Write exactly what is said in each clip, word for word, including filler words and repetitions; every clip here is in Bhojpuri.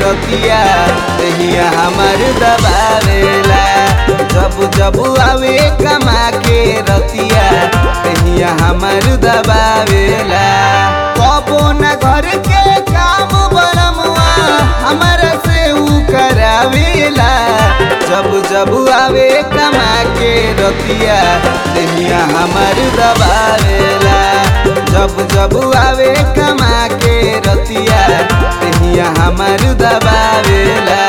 रतिया दहिया हमर दबावेला। जब जब आवे कमा के रतिया दहिया हमर दबावेला। कबो न घर के काम बरमुआ हमरा से ऊ करावेला। जब जब आवे कमा के रतिया दहिया हमर दबावेला। जब जब आवे कमा के रतिया दहिया हमर दबावेला।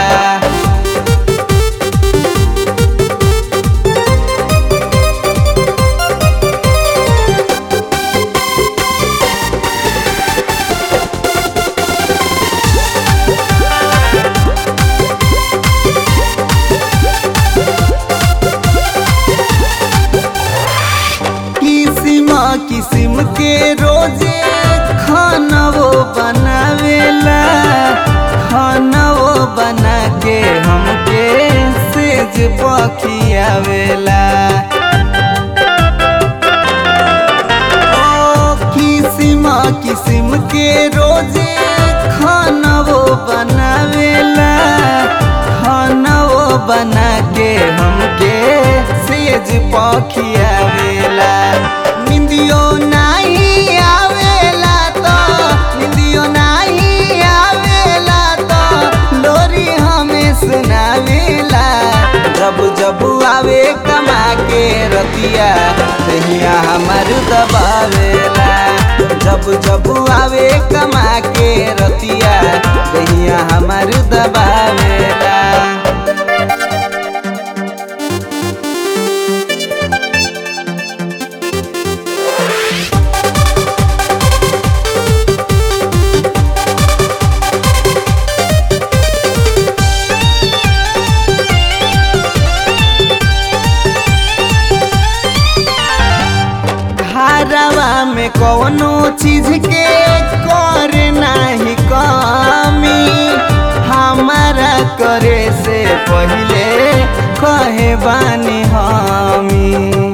किस्म के रोजे खाना वो बनावेला। खाना वो बना के हमके सेज पखियावेला। ओ किस्म किस्म के रोजे खाना वो बनावेला। खाना वो बना के हमके सेज पखियावेला। निंदियो नहीं आवेला तो निंदियो नहीं आवेला तो लोरी हमें सुनावेला। जब जब आवे कमा के रतिया दहिया हमर दबावेला। जब जब आवे कमा के रतिया दहिया हमर दबावेला। घरवा में कौनो चीज के कर नहीं कमी। हमारा करे से पहले कहे बानी हमी।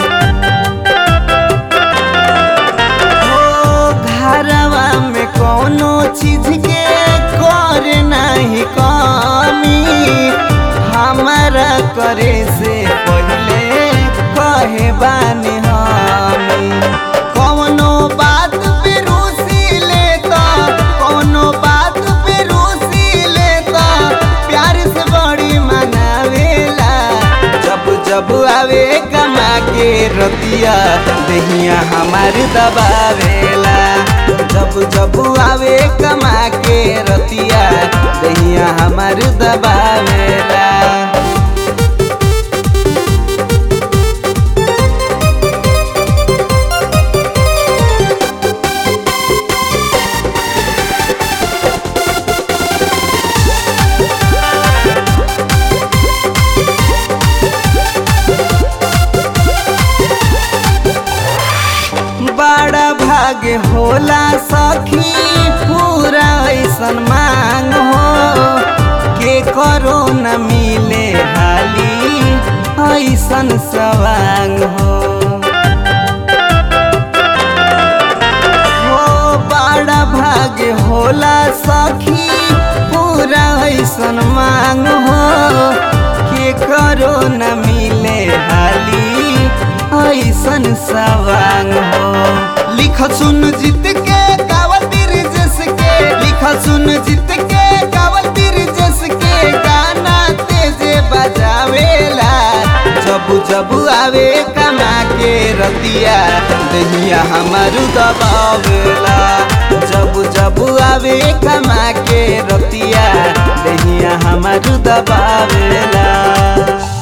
ओ घरवा में कौनो चीज के कर नहीं कमी। हमारा करे से पहले कहे बानी हमी। कौनो बात पे रूसी लेता कौनो बात पे रूसी लेता प्यार से बड़ी मनावेला। जब जब आवे कमा के रतिया दहिया हमार दबावेला। जब जब आवे कमा के रतिया दहिया हमार दबावेला। बड़ा भाग्य होला सखी पूरा ऐसन मांग हो। के करो न मिले हाली ऐसन सवांग हो। हो बड़ा भाग्य होला सखी पूरा ऐसन मांग हो। के करो न मिले हाली ऐसन सवांग हो। लिख सुन जीत के कावल बिरजस के लिख सुन जीत के कावल बिरजस के गाना तेजे बजावेला। जब जब आवे कमा के रतिया दहिया हमर दबावेला। जब जब आवे कमा के रतिया दहिया हमर दबावेला।